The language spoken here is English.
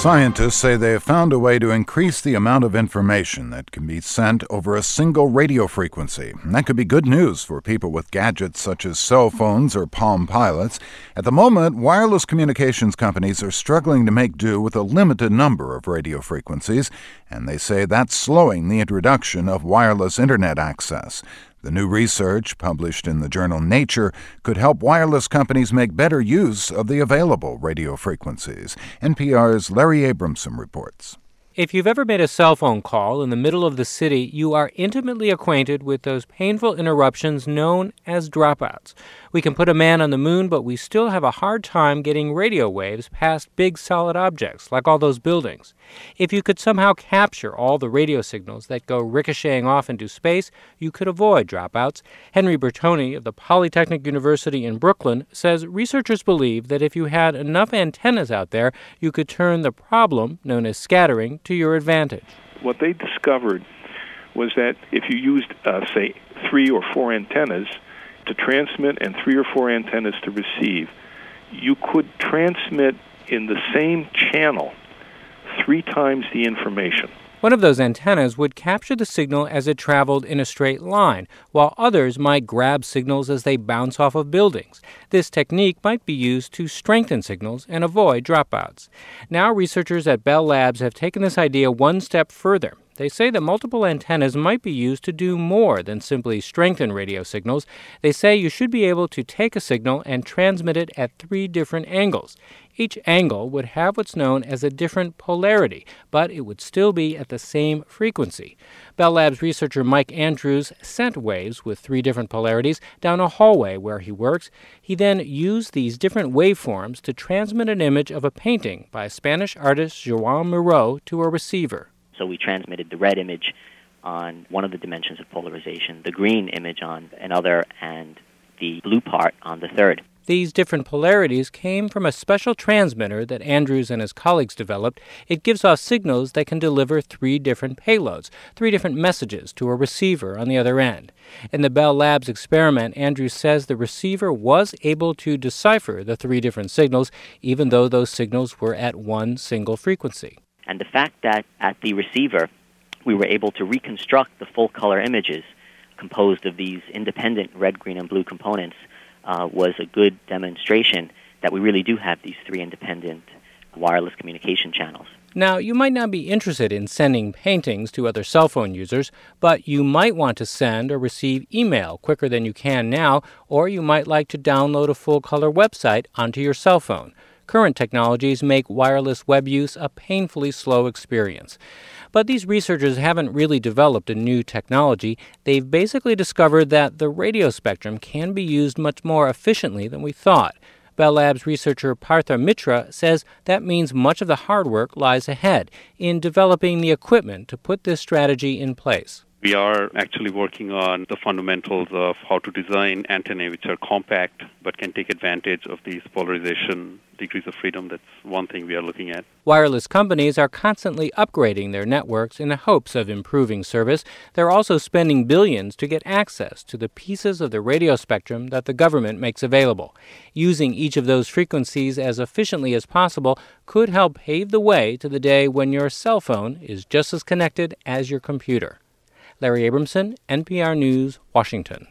Scientists say they have found a way to increase the amount of information that can be sent over a single radio frequency. And that could be good news for people with gadgets such as cell phones or Palm Pilots. At the moment, wireless communications companies are struggling to make do with a limited number of radio frequencies, and they say that's slowing the introduction of wireless internet access. The new research, published in the journal Nature, could help wireless companies make better use of the available radio frequencies. NPR's Larry Abramson reports. If you've ever made a cell phone call in the middle of the city, you are intimately acquainted with those painful interruptions known as dropouts. We can put a man on the moon, but we still have a hard time getting radio waves past big solid objects, like all those buildings. If you could somehow capture all the radio signals that go ricocheting off into space, you could avoid dropouts. Henry Bertoni of the Polytechnic University in Brooklyn says researchers believe that if you had enough antennas out there, you could turn the problem, known as scattering, to your advantage. What they discovered was that if you used, say, 3 or 4 antennas to transmit and 3 or 4 antennas to receive, you could transmit in the same channel 3 times the information. One of those antennas would capture the signal as it traveled in a straight line, while others might grab signals as they bounce off of buildings. This technique might be used to strengthen signals and avoid dropouts. Now researchers at Bell Labs have taken this idea one step further. They say that multiple antennas might be used to do more than simply strengthen radio signals. They say you should be able to take a signal and transmit it at 3 different angles. Each angle would have what's known as a different polarity, but it would still be at the same frequency. Bell Labs researcher Mike Andrews sent waves with 3 different polarities down a hallway where he works. He then used these different waveforms to transmit an image of a painting by Spanish artist Joan Miró to a receiver. So we transmitted the red image on one of the dimensions of polarization, the green image on another, and the blue part on the third. These different polarities came from a special transmitter that Andrews and his colleagues developed. It gives off signals that can deliver 3 different payloads, 3 different messages to a receiver on the other end. In the Bell Labs experiment, Andrews says the receiver was able to decipher the 3 different signals, even though those signals were at one single frequency. And the fact that at the receiver we were able to reconstruct the full-color images composed of these independent red, green, and blue components was a good demonstration that we really do have these 3 independent wireless communication channels. Now, you might not be interested in sending paintings to other cell phone users, but you might want to send or receive email quicker than you can now, or you might like to download a full-color website onto your cell phone. Current technologies make wireless web use a painfully slow experience. But these researchers haven't really developed a new technology. They've basically discovered that the radio spectrum can be used much more efficiently than we thought. Bell Labs researcher Partha Mitra says that means much of the hard work lies ahead in developing the equipment to put this strategy in place. We are actually working on the fundamentals of how to design antennae which are compact but can take advantage of these polarization degrees of freedom. That's one thing we are looking at. Wireless companies are constantly upgrading their networks in the hopes of improving service. They're also spending billions to get access to the pieces of the radio spectrum that the government makes available. Using each of those frequencies as efficiently as possible could help pave the way to the day when your cell phone is just as connected as your computer. Larry Abramson, NPR News, Washington.